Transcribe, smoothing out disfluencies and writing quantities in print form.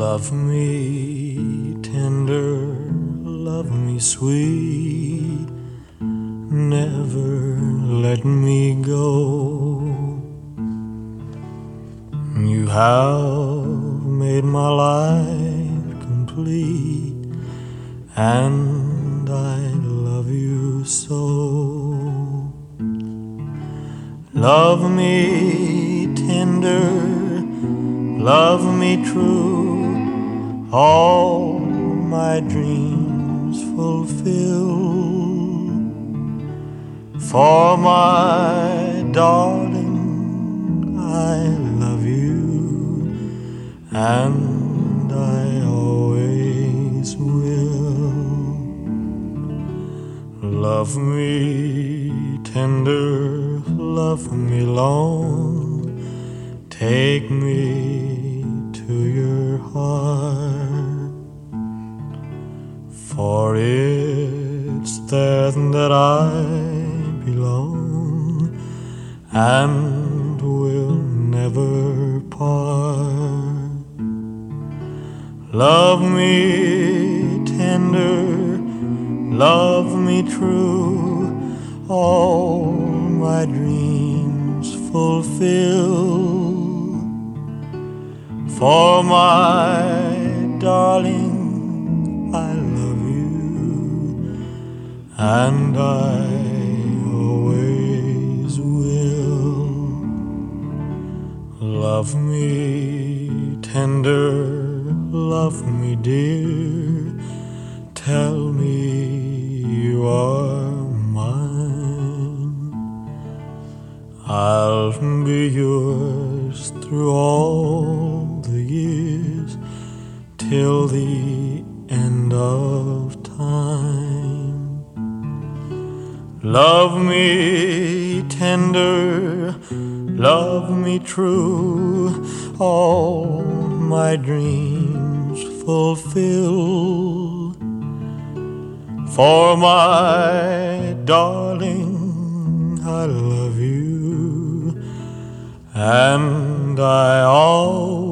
Love me tender, love me sweet, never let me go. You have made my life complete, and I love you so. Love me tender, love me true, all my dreams fulfill. For my darling, I love you, and I always will. Love me tender, love me long, take me to your heart, for it's there that I belong and will never part. Love me tender, love me true, all my dreams fulfill. For my darling, I love you, and I always will. Love me tender, love me dear, tell me you are mine. I'll be yours through all the years, till the end of time. Love me tender, love me true, all my dreams fulfill. For my darling, I love you, and I always